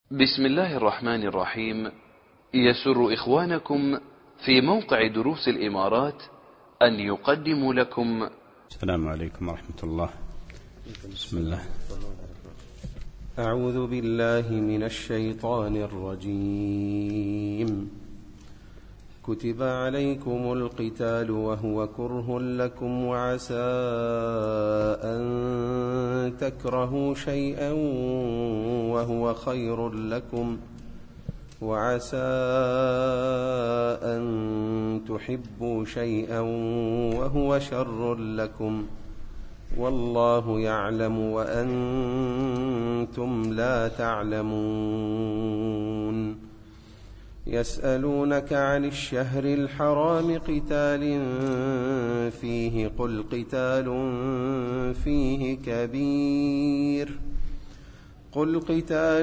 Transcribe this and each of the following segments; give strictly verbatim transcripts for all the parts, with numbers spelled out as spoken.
بسم الله الرحمن الرحيم. يسر إخوانكم في موقع دروس الإمارات أن يقدموا لكم. السلام عليكم ورحمة الله. بسم الله. أعوذ بالله من الشيطان الرجيم. كتب عليكم القتال وهو كره لكم وعسى أن تكرهوا شيئا وهو خير لكم وعسى أن تحبوا شيئا وهو شر لكم والله يعلم وأنتم لا تعلمون. يسألونك عن الشهر الحرام قتال فيه قل قتال فيه كبير قل قتال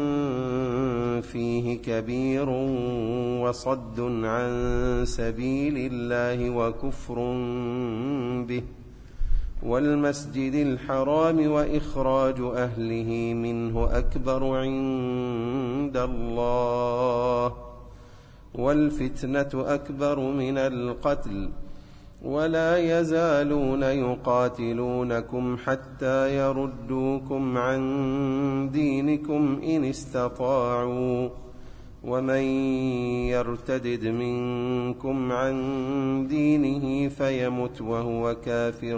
فيه كبير وصد عن سبيل الله وكفر به والمسجد الحرام وإخراج أهله منه أكبر عند الله والفتنة أكبر من القتل ولا يزالون يقاتلونكم حتى يردوكم عن دينكم إن استطاعوا ومن يرتدد منكم عن دينه فيمت وهو كافر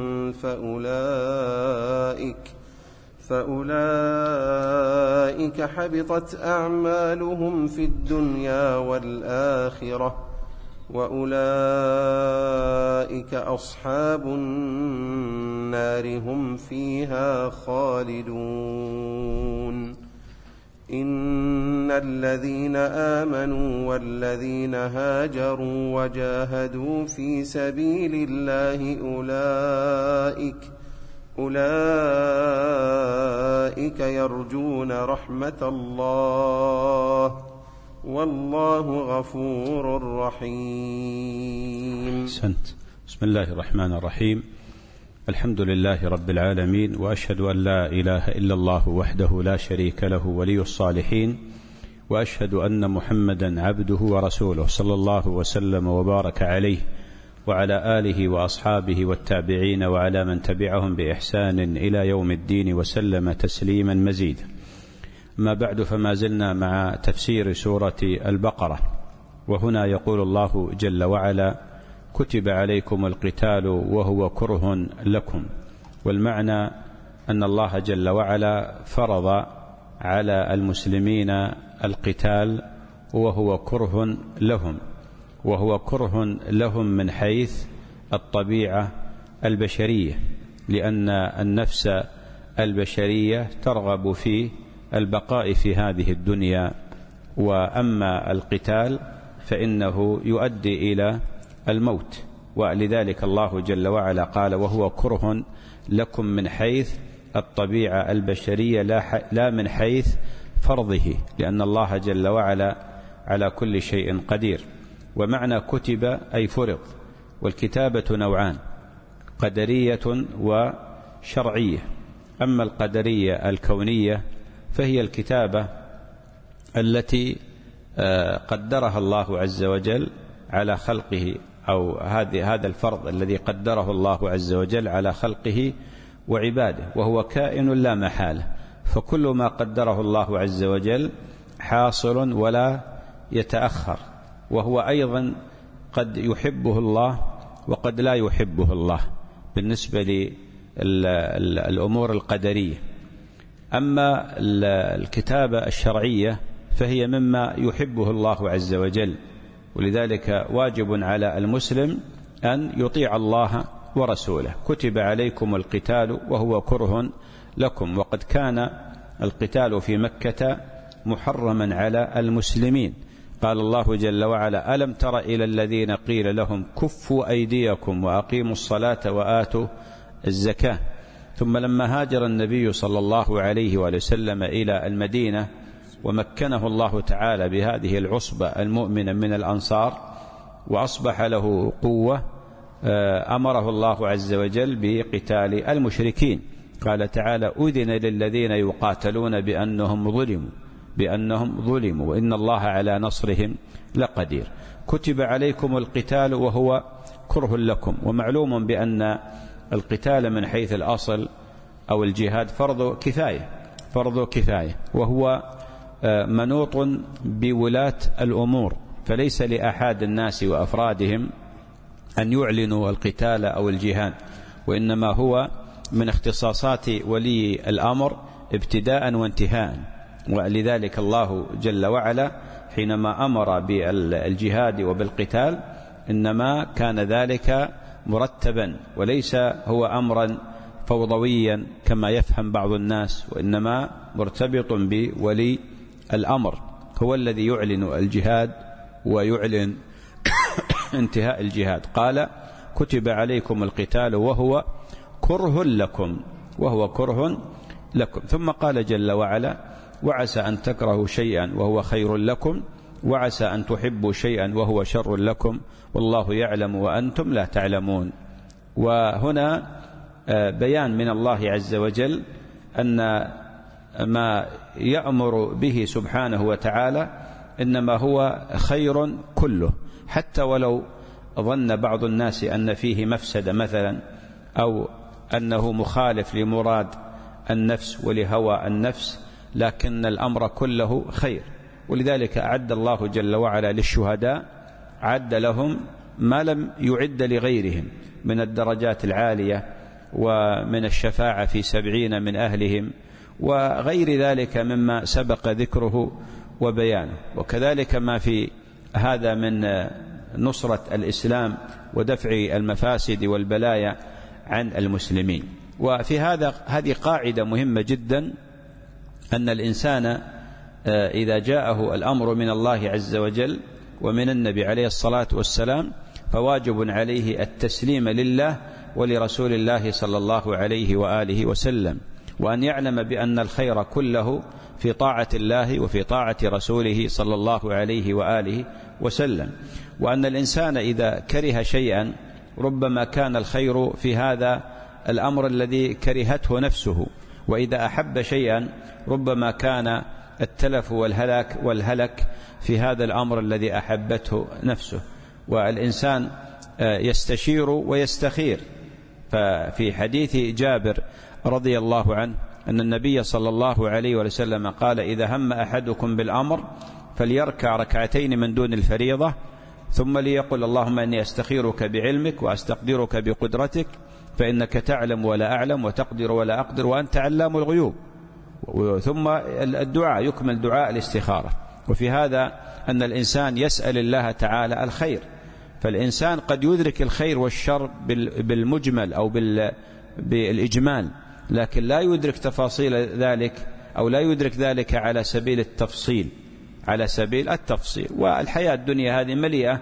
فأولئك فأولئك حبطت أعمالهم في الدنيا والآخرة وأولئك أصحاب النار هم فيها خالدون. إن الذين آمنوا والذين هاجروا وجاهدوا في سبيل الله أولئك أولئك يرجون رحمة الله والله غفور رحيم. سنت. بسم الله الرحمن الرحيم. الحمد لله رب العالمين، وأشهد أن لا إله إلا الله وحده لا شريك له ولي الصالحين، وأشهد أن محمدا عبده ورسوله صلى الله وسلم وبارك عليه وعلى آله وأصحابه والتابعين وعلى من تبعهم بإحسان إلى يوم الدين وسلم تسليما مزيدا. ما بعد، فما زلنا مع تفسير سورة البقرة، وهنا يقول الله جل وعلا: كتب عليكم القتال وهو كره لكم. والمعنى أن الله جل وعلا فرض على المسلمين القتال وهو كره لهم، وهو كره لهم من حيث الطبيعة البشرية، لأن النفس البشرية ترغب في البقاء في هذه الدنيا، وأما القتال فإنه يؤدي إلى الموت. ولذلك الله جل وعلا قال: وهو كره لكم من حيث الطبيعة البشرية لا من حيث فرضه، لأن الله جل وعلا على كل شيء قدير. ومعنى كتب أي فرض. والكتابة نوعان: قدرية وشرعية. أما القدرية الكونية فهي الكتابة التي قدرها الله عز وجل على خلقه، أو هذا الفرض الذي قدره الله عز وجل على خلقه وعباده، وهو كائن لا محالة. فكل ما قدره الله عز وجل حاصل ولا يتأخر، وهو أيضا قد يحبه الله وقد لا يحبه الله بالنسبة للأمور القدرية. أما الكتابة الشرعية فهي مما يحبه الله عز وجل، ولذلك واجب على المسلم أن يطيع الله ورسوله. كتب عليكم القتال وهو كره لكم. وقد كان القتال في مكة محرما على المسلمين. قال الله جل وعلا: ألم تر إلى الذين قيل لهم كفوا أيديكم وأقيموا الصلاة وآتوا الزكاة. ثم لما هاجر النبي صلى الله عليه وآله وسلم إلى المدينة ومكنه الله تعالى بهذه العصبة المؤمنة من الأنصار وأصبح له قوة، أمره الله عز وجل بقتال المشركين. قال تعالى: أذن للذين يقاتلون بأنهم ظلموا. بأنهم ظلموا وإن الله على نصرهم لقدير. كتب عليكم القتال وهو كره لكم، ومعلوم بأن القتال من حيث الأصل أو الجهاد فرض كفاية فرض كفاية وهو منوط بولاة الأمور، فليس لأحد الناس وأفرادهم أن يعلنوا القتال أو الجهاد، وإنما هو من اختصاصات ولي الأمر ابتداء وانتهاء. ولذلك الله جل وعلا حينما أمر بالجهاد وبالقتال إنما كان ذلك مرتبا، وليس هو أمرا فوضويا كما يفهم بعض الناس، وإنما مرتبط بولي الأمر، هو الذي يعلن الجهاد ويعلن انتهاء الجهاد. قال كتب عليكم القتال وهو كره لكم وهو كره لكم. ثم قال جل وعلا وعسى أن تكرهوا شيئا وهو خير لكم وعسى أن تحبوا شيئا وهو شر لكم والله يعلم وأنتم لا تعلمون. وهنا بيان من الله عز وجل أن ما يأمر به سبحانه وتعالى إنما هو خير كله، حتى ولو ظن بعض الناس أن فيه مفسدة مثلا أو أنه مخالف لمراد النفس ولهوى النفس، لكن الأمر كله خير. ولذلك أعد الله جل وعلا للشهداء عد لهم ما لم يعد لغيرهم من الدرجات العالية ومن الشفاعة في سبعين من أهلهم وغير ذلك مما سبق ذكره وبيانه. وكذلك ما في هذا من نصرة الإسلام ودفع المفاسد والبلايا عن المسلمين. وفي هذا هذه قاعدة مهمة جدا، أن الإنسان إذا جاءه الأمر من الله عز وجل ومن النبي عليه الصلاة والسلام فواجب عليه التسليم لله ولرسول الله صلى الله عليه وآله وسلم، وأن يعلم بأن الخير كله في طاعة الله وفي طاعة رسوله صلى الله عليه وآله وسلم، وأن الإنسان إذا كره شيئا ربما كان الخير في هذا الأمر الذي كرهته نفسه، وإذا أحب شيئا ربما كان التلف والهلاك والهلك في هذا الأمر الذي أحبته نفسه. والإنسان يستشير ويستخير. ففي حديث جابر رضي الله عنه أن النبي صلى الله عليه وسلم قال إذا هم أحدكم بالأمر فليركع ركعتين من دون الفريضة ثم ليقل اللهم إني أستخيرك بعلمك وأستقدرك بقدرتك فإنك تعلم ولا أعلم وتقدر ولا أقدر وأنت علام الغيوب. ثم الدعاء يكمل دعاء الاستخارة. وفي هذا أن الإنسان يسأل الله تعالى الخير، فالإنسان قد يدرك الخير والشر بالمجمل أو بالإجمال، لكن لا يدرك تفاصيل ذلك أو لا يدرك ذلك على سبيل التفصيل على سبيل التفصيل. والحياة الدنيا هذه مليئة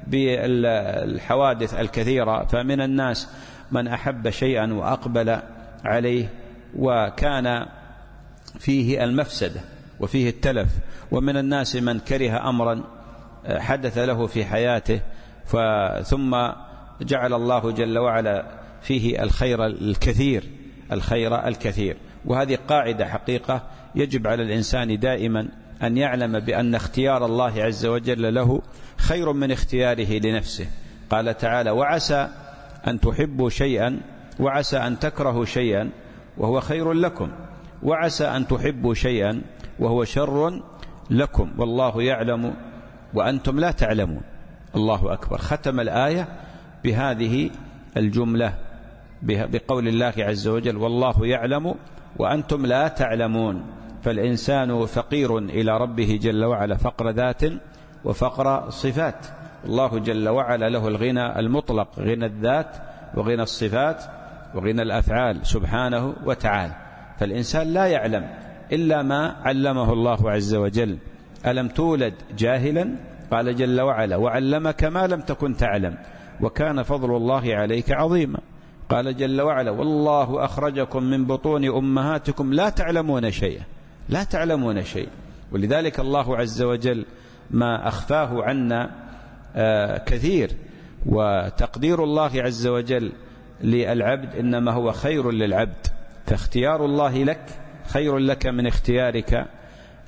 بالحوادث الكثيرة، فمن الناس من أحب شيئا وأقبل عليه وكان فيه المفسدة وفيه التلف، ومن الناس من كره أمرا حدث له في حياته ثم جعل الله جل وعلا فيه الخير الكثير الخير الكثير. وهذه قاعدة حقيقة يجب على الإنسان دائما أن يعلم بأن اختيار الله عز وجل له خير من اختياره لنفسه. قال تعالى وعسى أن تحبوا شيئا وعسى أن تكرهوا شيئا وهو خير لكم وعسى أن تحبوا شيئا وهو شر لكم والله يعلم وأنتم لا تعلمون. الله أكبر. ختم الآية بهذه الجملة بقول الله عز وجل والله يعلم وأنتم لا تعلمون. فالإنسان فقير إلى ربه جل وعلا فقر ذات وفقر صفات. الله جل وعلا له الغنى المطلق، غنى الذات وغنى الصفات وغنى الأفعال سبحانه وتعالى. فالإنسان لا يعلم إلا ما علمه الله عز وجل. ألم تولد جاهلا؟ قال جل وعلا وعلمك ما لم تكن تعلم وكان فضل الله عليك عظيما. قال جل وعلا والله أخرجكم من بطون أمهاتكم لا تعلمون شيئا لا تعلمون شيء. ولذلك الله عز وجل ما أخفاه عنا آه كثير. وتقدير الله عز وجل للعبد إنما هو خير للعبد، فاختيار الله لك خير لك من اختيارك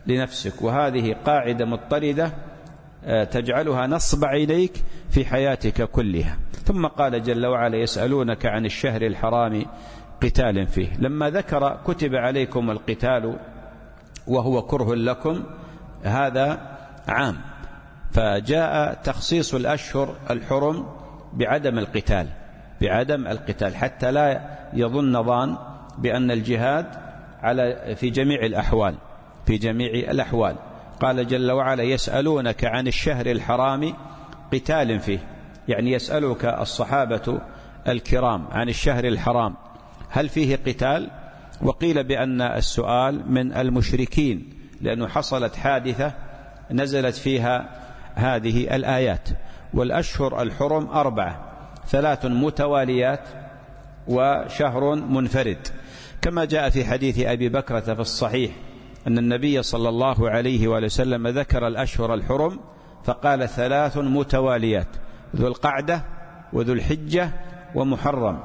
لنفسك. وهذه قاعدة مضطردة تجعلها نصب عينيك في حياتك كلها. ثم قال جل وعلا يسألونك عن الشهر الحرام قتال فيه. لما ذكر كتب عليكم القتال وهو كره لكم، هذا عام، فجاء تخصيص الأشهر الحرم بعدم القتال بعدم القتال حتى لا يظن ظان بأن الجهاد على في جميع الأحوال في جميع الأحوال. قال جل وعلا يسألونك عن الشهر الحرام قتال فيه، يعني يسألك الصحابة الكرام عن الشهر الحرام هل فيه قتال؟ وقيل بأن السؤال من المشركين، لأنه حصلت حادثة نزلت فيها هذه الآيات. والأشهر الحرم أربعة، ثلاث متواليات وشهر منفرد، كما جاء في حديث أبي بكرة في الصحيح أن النبي صلى الله عليه وآله وسلم ذكر الأشهر الحرم فقال ثلاث متواليات: ذو القعدة وذو الحجة ومحرم،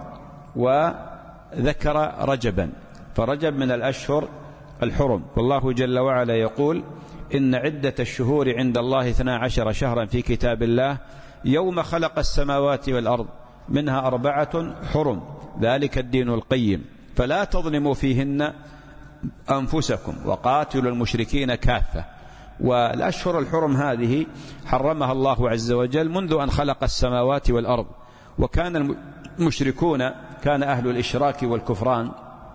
وذكر رجبا، فرجب من الأشهر الحرم. والله جل وعلا يقول إن عدة الشهور عند الله اثنا عشر شهرا في كتاب الله يوم خلق السماوات والأرض منها أربعة حرم ذلك الدين القيم فلا تظلموا فيهن أنفسكم وقاتلوا المشركين كافة. والأشهر الحرم هذه حرمها الله عز وجل منذ أن خلق السماوات والأرض، وكان المشركون كان أهل الإشراك والكفران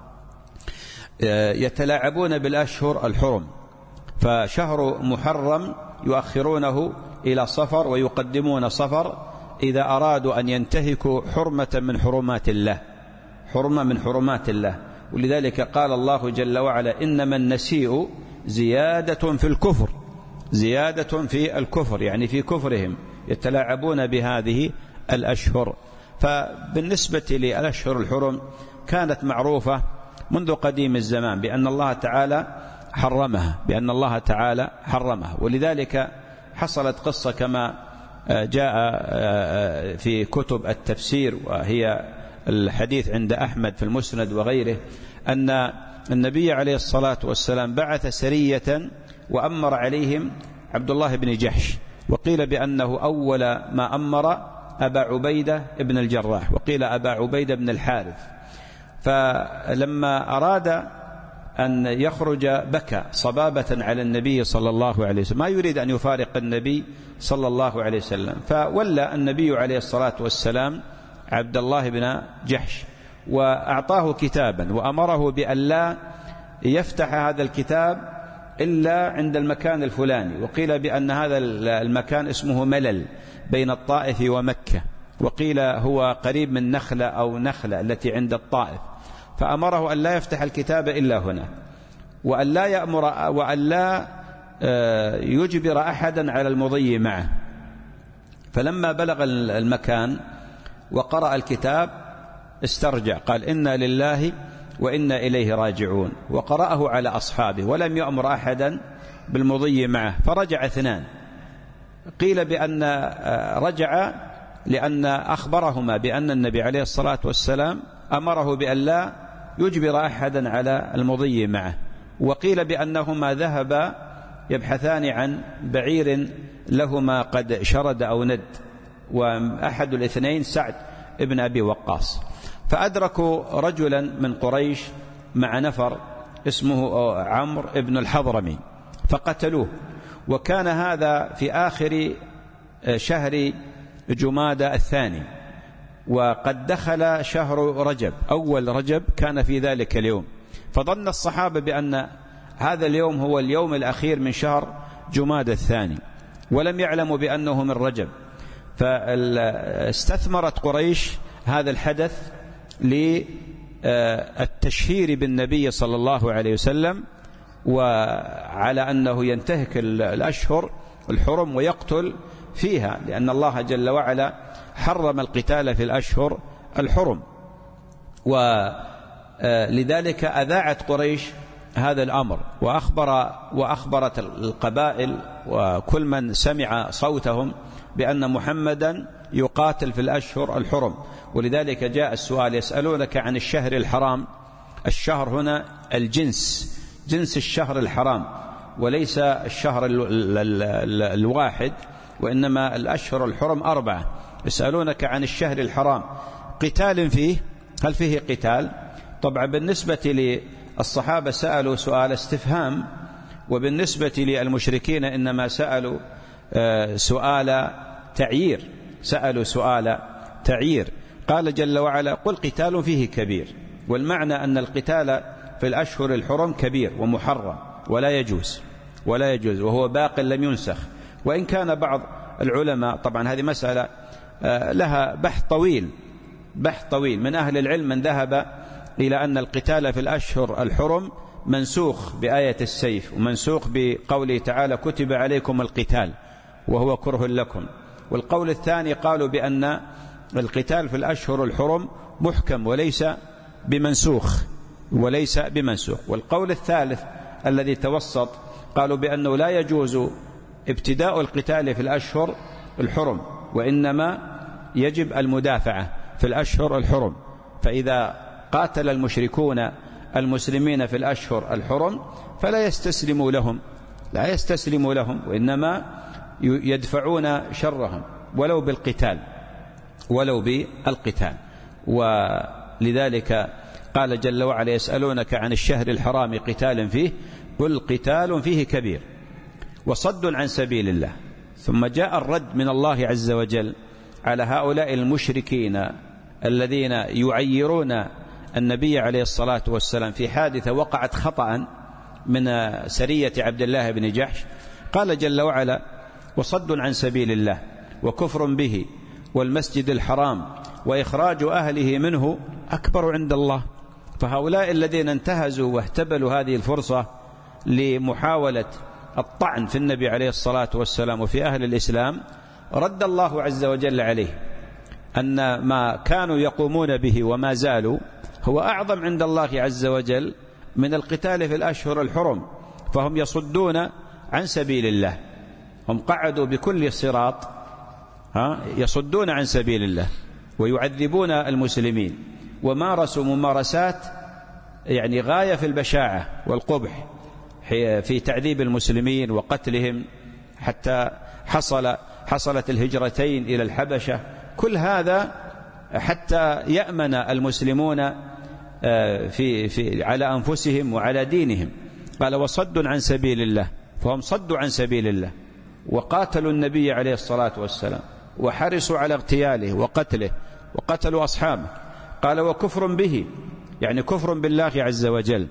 يتلاعبون بالأشهر الحرم، فشهر محرم يؤخرونه إلى صفر ويقدمون صفر إذا أرادوا أن ينتهكوا حرمة من حرمات الله حرمة من حرمات الله. ولذلك قال الله جل وعلا إنما النسيء زيادة في الكفر زيادة في الكفر يعني في كفرهم يتلاعبون بهذه الأشهر. فبالنسبة للأشهر الحرم كانت معروفة منذ قديم الزمان بأن الله تعالى حرمها بأن الله تعالى حرمها ولذلك حصلت قصة كما جاء في كتب التفسير، وهي الحديث عند أحمد في المسند وغيره، أن النبي عليه الصلاة والسلام بعث سرية وأمر عليهم عبد الله بن جحش، وقيل بأنه أول ما أمر أبا عبيدة بن الجراح، وقيل أبا عبيدة بن الحارث. فلما أراد أن يخرج بكى صبابة على النبي صلى الله عليه وسلم، ما يريد أن يفارق النبي صلى الله عليه وسلم، فولى النبي عليه الصلاة والسلام عبد الله بن جحش وأعطاه كتابا وأمره بأن لا يفتح هذا الكتاب إلا عند المكان الفلاني، وقيل بأن هذا المكان اسمه ملل بين الطائف ومكة، وقيل هو قريب من نخلة أو نخلة التي عند الطائف، فأمره أن لا يفتح الكتاب إلا هنا، وأن لا يأمر وأن لا يجبر أحدا على المضي معه. فلما بلغ المكان وقرأ الكتاب استرجع، قال إنا لله وإنا إليه راجعون، وقرأه على أصحابه ولم يأمر أحدا بالمضي معه، فرجع اثنان. قيل بأن رجع لأن أخبرهما بأن النبي عليه الصلاة والسلام أمره بأن لا يجبر أحدا على المضي معه، وقيل بأنهما ذهبا يبحثان عن بعير لهما قد شرد أو ند، وأحد الاثنين سعد ابن أبي وقاص، فأدركوا رجلا من قريش مع نفر اسمه عمرو ابن الحضرمي فقتلوه. وكان هذا في آخر شهر جمادى الثاني، وقد دخل شهر رجب، أول رجب كان في ذلك اليوم، فظن الصحابة بأن هذا اليوم هو اليوم الأخير من شهر جمادى الثاني، ولم يعلموا بأنه من رجب. فاستثمرت قريش هذا الحدث للتشهير بالنبي صلى الله عليه وسلم، وعلى أنه ينتهك الأشهر الحرم ويقتل فيها، لأن الله جل وعلا حرم القتال في الأشهر الحرم. ولذلك أذاعت قريش هذا الأمر، وأخبر وأخبرت القبائل وكل من سمع صوتهم بأن محمدا يقاتل في الأشهر الحرم. ولذلك جاء السؤال يسألونك عن الشهر الحرام. الشهر هنا الجنس، جنس الشهر الحرام، وليس الشهر الواحد، وإنما الأشهر الحرم أربعة. يسألونك عن الشهر الحرام قتال فيه، هل فيه قتال؟ طبعا بالنسبة للصحابة سألوا سؤال استفهام، وبالنسبة للمشركين إنما سألوا سؤال تعيير، سألوا سؤال تعيير. قال جل وعلا: قل قتال فيه كبير. والمعنى أن القتال في الأشهر الحرم كبير ومحرم ولا يجوز ولا يجوز وهو باق لم ينسخ. وإن كان بعض العلماء، طبعا هذه مسألة لها بحث طويل بحث طويل من أهل العلم من ذهب إلى أن القتال في الأشهر الحرم منسوخ بآية السيف، ومنسوخ بقوله تعالى: كتب عليكم القتال وهو كره لكم. والقول الثاني قالوا بأن القتال في الأشهر الحرم محكم وليس بمنسوخ وليس بمنسوخ. والقول الثالث الذي توسط قالوا بأنه لا يجوز ابتداء القتال في الأشهر الحرم، وإنما يجب المدافعة في الأشهر الحرم. فإذا قاتل المشركون المسلمين في الأشهر الحرم فلا يستسلموا لهم لا يستسلموا لهم وإنما يدفعون شرهم ولو بالقتال ولو بالقتال. ولذلك قال جل وعلا: يسألونك عن الشهر الحرام قتال فيه، قل قتال فيه كبير وصد عن سبيل الله. ثم جاء الرد من الله عز وجل على هؤلاء المشركين الذين يعيرون النبي عليه الصلاة والسلام في حادثة وقعت خطأ من سرية عبد الله بن جحش. قال جل وعلا: وصد عن سبيل الله وكفر به والمسجد الحرام وإخراج أهله منه أكبر عند الله. فهؤلاء الذين انتهزوا واهتبلوا هذه الفرصة لمحاولة الطعن في النبي عليه الصلاة والسلام وفي أهل الإسلام، رد الله عز وجل عليه أن ما كانوا يقومون به وما زالوا هو أعظم عند الله عز وجل من القتال في الأشهر الحرم. فهم يصدون عن سبيل الله، هم قعدوا بكل صراط ها يصدون عن سبيل الله ويعذبون المسلمين، ومارسوا ممارسات يعني غاية في البشاعة والقبح في تعذيب المسلمين وقتلهم، حتى حصل حصلت الهجرتين إلى الحبشة. كل هذا حتى يأمن المسلمون في في على أنفسهم وعلى دينهم. قال: وصد عن سبيل الله، فهم صدوا عن سبيل الله وقاتلوا النبي عليه الصلاة والسلام وحرصوا على اغتياله وقتله وقتلوا أصحابه. قال: وكفر به، يعني كفر بالله عز وجل.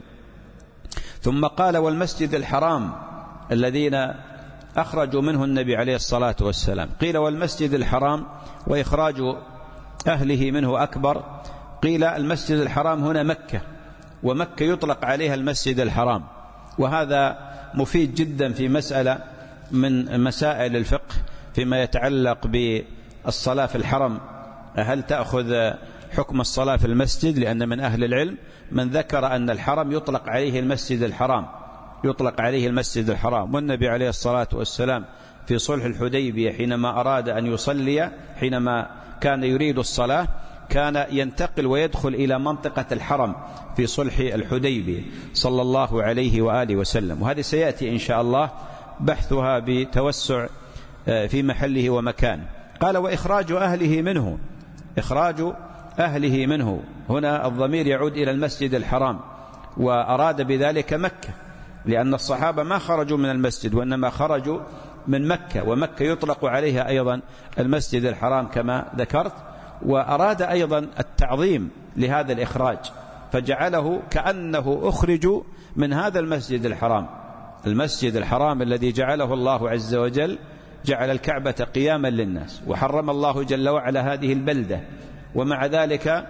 ثم قال: والمسجد الحرام الذين أخرجوا منه النبي عليه الصلاة والسلام. قيل: والمسجد الحرام وإخراج أهله منه أكبر. قيل: المسجد الحرام هنا مكة، ومكة يطلق عليها المسجد الحرام. وهذا مفيد جدا في مسألة من مسائل الفقه فيما يتعلق بالصلاة في الحرم. هل تأخذ حكم الصلاة في المسجد؟ لأن من أهل العلم من ذكر أن الحرم يطلق عليه المسجد الحرام يطلق عليه المسجد الحرام. والنبي عليه الصلاة والسلام في صلح الحديبية حينما أراد أن يصلي، حينما كان يريد الصلاة، كان ينتقل ويدخل إلى منطقة الحرم في صلح الحديبية صلى الله عليه وآله وسلم. وهذا سيأتي إن شاء الله بحثها بتوسع في محله ومكانه. قال: وإخراج أهله منه. إخراج أهله منه، هنا الضمير يعود إلى المسجد الحرام، وأراد بذلك مكة، لأن الصحابة ما خرجوا من المسجد وإنما خرجوا من مكة، ومكة يطلق عليها أيضا المسجد الحرام كما ذكرت. وأراد أيضا التعظيم لهذا الإخراج، فجعله كأنه أخرجوا من هذا المسجد الحرام، المسجد الحرام الذي جعله الله عز وجل، جعل الكعبة قياما للناس، وحرم الله جل وعلا هذه البلدة. ومع ذلك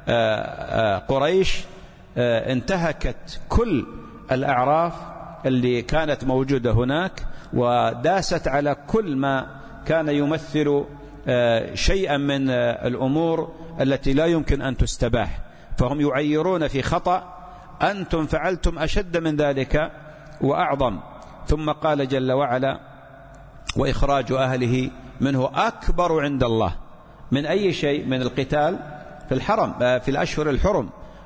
قريش انتهكت كل الأعراف اللي كانت موجودة هناك، وداست على كل ما كان يمثل شيئا من الأمور التي لا يمكن أن تستباح. فهم يعيرون في خطأ: أنتم فعلتم أشد من ذلك وأعظم. ثم قال جل وعلا: وإخراج أهله منه أكبر عند الله. من أي شيء؟ من القتال في الحرم في الأشهر الحرم.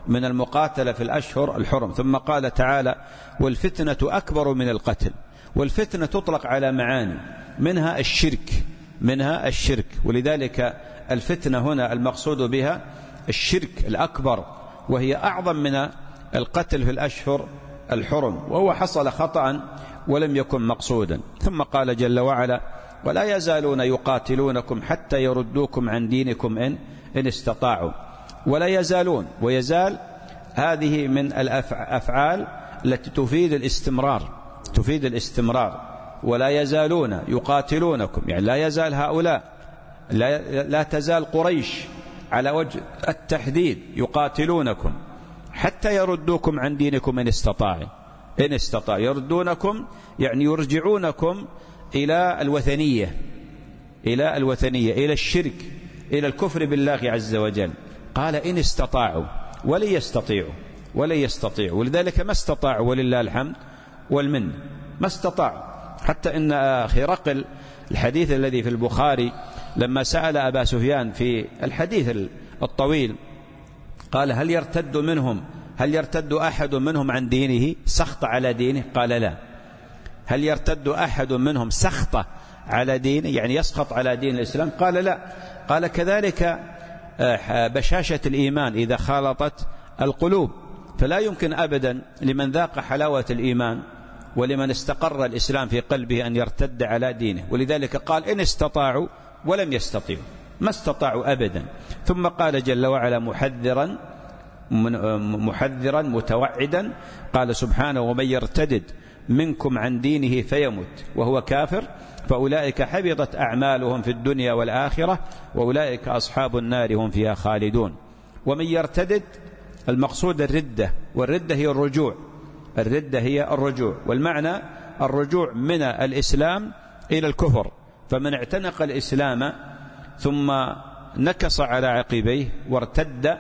من المقاتلة في الأشهر الحرم. ثم قال تعالى والفتنة أكبر من القتل. والفتنة تطلق على معاني، منها الشرك منها الشرك ولذلك الفتنة هنا المقصود بها الشرك الأكبر، وهي أعظم من القتل في الأشهر الحرم، وهو حصل خطأ ولم يكن مقصودا. ثم قال جل وعلا ولا يزالون يقاتلونكم حتى يردوكم عن دينكم إن, إن استطاعوا. ولا يزالون، ويزال هذه من الأفعال التي تفيد الاستمرار تفيد الاستمرار ولا يزالون يقاتلونكم، يعني لا يزال هؤلاء، لا, لا تزال قريش على وجه التحديد يقاتلونكم حتى يردوكم عن دينكم إن استطاعوا إن استطاعوا يردونكم يعني يرجعونكم إلى الوثنية إلى الوثنية إلى الشرك، إلى الكفر بالله عز وجل. قال إن استطاعوا، ولن يستطيعوا ولن يستطيعوا ولذلك ما استطاعوا ولله الحمد والمن، ما استطاعوا. حتى إن هرقل الحديث الذي في البخاري لما سأل أبا سفيان في الحديث الطويل قال هل يرتد منهم هل يرتد أحد منهم عن دينه سخط على دينه؟ قال لا. هل يرتد أحد منهم سخط على دينه يعني يسخط على دين الإسلام؟ قال لا. قال كذلك بشاشة الإيمان إذا خالطت القلوب، فلا يمكن أبدا لمن ذاق حلاوة الإيمان ولمن استقر الإسلام في قلبه أن يرتد على دينه. ولذلك قال إن استطاعوا ولم يستطيعوا، ما استطاعوا أبدا. ثم قال جل وعلا محذرا محذرا متوعدا قال سبحانه ومن يرتدد منكم عن دينه فيمت وهو كافر فأولئك حبطت أعمالهم في الدنيا والآخرة وأولئك أصحاب النار هم فيها خالدون. ومن يرتدد المقصود الردة، والردة هي الرجوع الردة هي الرجوع والمعنى الرجوع من الإسلام إلى الكفر. فمن اعتنق الإسلام ثم نكص على عقبيه وارتد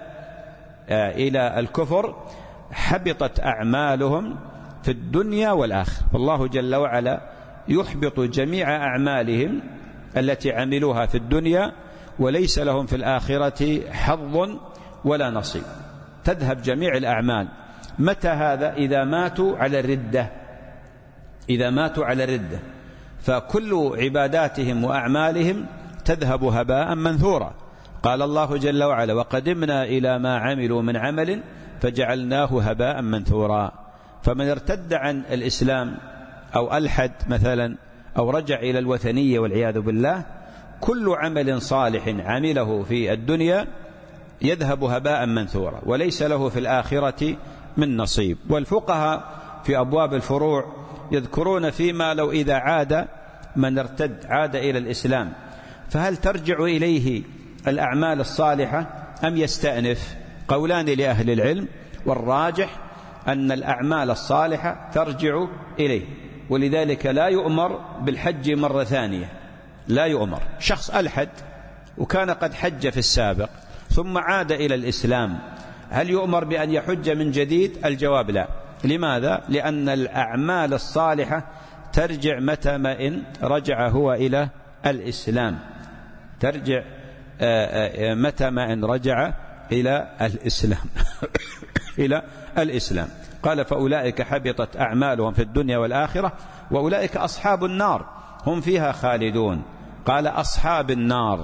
إلى الكفر حبطت أعمالهم في الدنيا والآخرة. فالله جل وعلا يحبط جميع أعمالهم التي عملوها في الدنيا وليس لهم في الآخرة حظ ولا نصيب، تذهب جميع الأعمال. متى هذا؟ إذا ماتوا على الردة إذا ماتوا على الردة فكل عباداتهم وأعمالهم تذهب هباء منثورا. قال الله جل وعلا وقدمنا إلى ما عملوا من عمل فجعلناه هباء منثورا. فمن ارتد عن الإسلام أو ألحد مثلا أو رجع إلى الوثنية والعياذ بالله، كل عمل صالح عمله في الدنيا يذهب هباء منثورا وليس له في الآخرة من نصيب. والفقهاء في أبواب الفروع يذكرون فيما لو إذا عاد من ارتد عاد إلى الإسلام فهل ترجع إليه الأعمال الصالحة أم يستأنف؟ قولان لأهل العلم، والراجح أن الأعمال الصالحة ترجع إليه، ولذلك لا يؤمر بالحج مرة ثانية، لا يؤمر. شخص ألحد وكان قد حج في السابق ثم عاد إلى الإسلام، هل يؤمر بأن يحج من جديد؟ الجواب لا. لماذا؟ لأن الأعمال الصالحة ترجع متى ما إن رجع هو إلى الإسلام، ترجع متى ما إن رجع إلى الإسلام إلى الإسلام. قال فأولئك حبطت أعمالهم في الدنيا والآخرة وأولئك أصحاب النار هم فيها خالدون. قال أصحاب النار،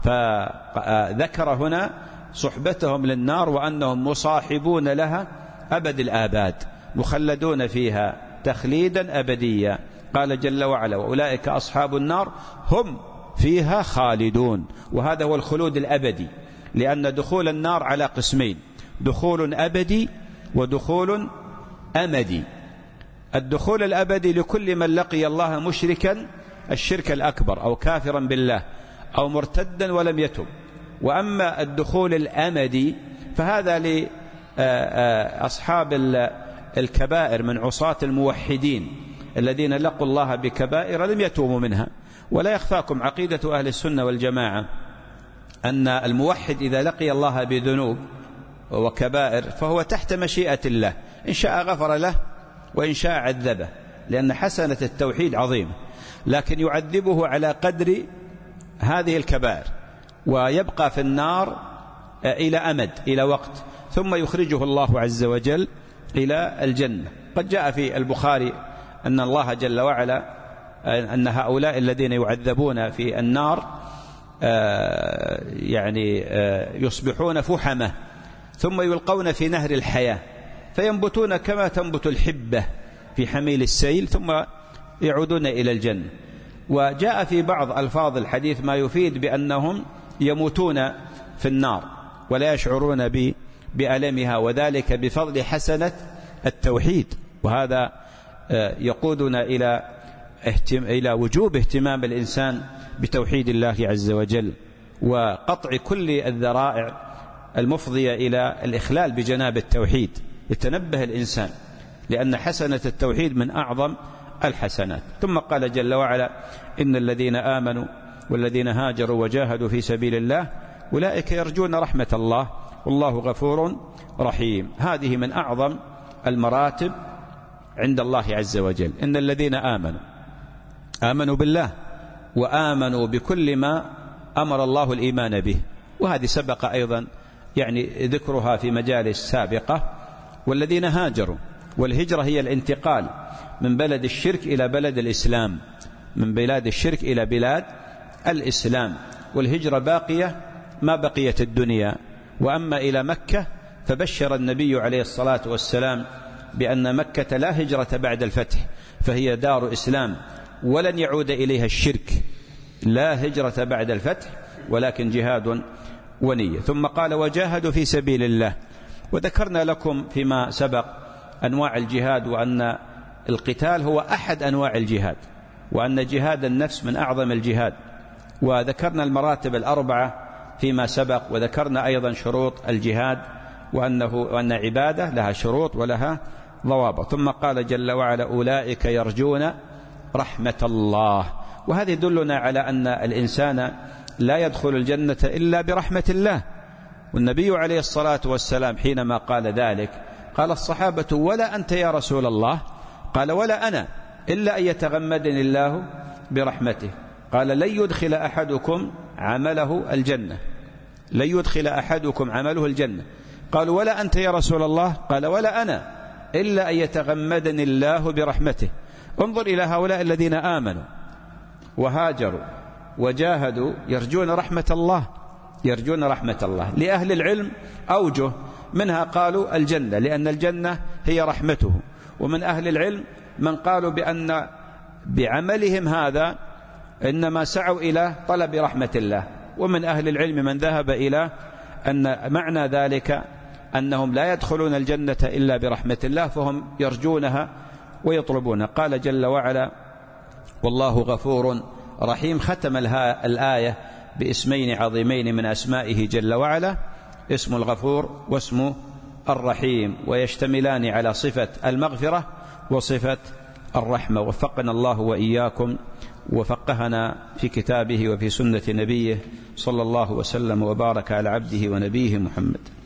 فذكر هنا صحبتهم للنار وأنهم مصاحبون لها أبد الآباد مخلدون فيها تخليدا أبديا. قال جل وعلا وأولئك أصحاب النار هم فيها خالدون، وهذا هو الخلود الأبدي، لأن دخول النار على قسمين، دخول أبدي ودخول أمدي. الدخول الأبدي لكل من لقي الله مشركا الشرك الأكبر أو كافرا بالله أو مرتدا ولم يتب. وأما الدخول الأمدي فهذا لأصحاب الكبائر من عصاة الموحدين الذين لقوا الله بكبائر لم يتوبوا منها. ولا يخفاكم عقيدة أهل السنة والجماعة أن الموحد إذا لقي الله بذنوب وكبائر فهو تحت مشيئة الله، إن شاء غفر له وإن شاء عذبه، لأن حسنة التوحيد عظيمة، لكن يعذبه على قدر هذه الكبائر ويبقى في النار إلى أمد، إلى وقت. ثم يخرجه الله عز وجل إلى الجنة. قد جاء في البخاري أن الله جل وعلا أن هؤلاء الذين يعذبون في النار يعني يصبحون فحمة ثم يلقون في نهر الحياة فينبتون كما تنبت الحبة في حميل السيل ثم يعودون إلى الجنة. وجاء في بعض ألفاظ الحديث ما يفيد بأنهم يموتون في النار ولا يشعرون بألمها، وذلك بفضل حسنة التوحيد. وهذا يقودنا إلى إلى وجوب اهتمام الإنسان بتوحيد الله عز وجل وقطع كل الذرائع المفضية إلى الإخلال بجناب التوحيد. يتنبه الإنسان لأن حسنة التوحيد من أعظم الحسنات. ثم قال جل وعلا: إن الذين آمنوا والذين هاجروا وجاهدوا في سبيل الله أولئك يرجون رحمة الله والله غفور رحيم. هذه من أعظم المراتب عند الله عز وجل. إن الذين آمنوا آمنوا بالله وآمنوا بكل ما أمر الله الإيمان به، وهذه سبق أيضا يعني ذكرها في مجالس سابقة. والذين هاجروا، والهجرة هي الانتقال من بلد الشرك إلى بلد الإسلام، من بلاد الشرك إلى بلاد الإسلام، والهجرة باقية ما بقيت الدنيا. وأما إلى مكة فبشر النبي عليه الصلاة والسلام بأن مكة لا هجرة بعد الفتح، فهي دار إسلام ولن يعود إليها الشرك، لا هجرة بعد الفتح ولكن جهاد ونية. ثم قال: وجاهدوا في سبيل الله. وذكرنا لكم فيما سبق أنواع الجهاد، وأن القتال هو أحد أنواع الجهاد، وأن جهاد النفس من أعظم الجهاد. وذكرنا المراتب الأربعة فيما سبق، وذكرنا أيضا شروط الجهاد، وأنه وأن عبادة لها شروط ولها ضوابط. ثم قال جل وعلا: أولئك يرجون رحمة الله. وهذا يدلنا على أن الإنسان لا يدخل الجنة إلا برحمة الله. والنبي عليه الصلاة والسلام حينما قال ذلك قال الصحابة: ولا أنت يا رسول الله؟ قال: ولا أنا إلا أن يتغمدني الله برحمته. قال: لن يدخل أحدكم عمله الجنة، لن يدخل أحدكم عمله الجنة. قالوا: ولا أنت يا رسول الله؟ قال: ولا أنا إلا أن يتغمدني الله برحمته. انظر إلى هؤلاء الذين آمنوا وهاجروا وجاهدوا يرجون رحمة الله، يرجون رحمة الله. لأهل العلم أوجه، منها قالوا الجنة لأن الجنة هي رحمته، ومن أهل العلم من قالوا بأن بعملهم هذا إنما سعوا إلى طلب رحمة الله، ومن أهل العلم من ذهب إلى أن معنى ذلك أنهم لا يدخلون الجنة إلا برحمة الله، فهم يرجونها ويطلبونها. قال جل وعلا: والله غفور رحيم. ختم الآية باسمين عظيمين من أسمائه جل وعلا، اسم الغفور واسم الرحيم، ويشتملان على صفة المغفرة وصفة الرحمة. وفقنا الله وإياكم وفقهنا في كتابه وفي سنة نبيه صلى الله وسلم وبارك على عبده ونبيه محمد.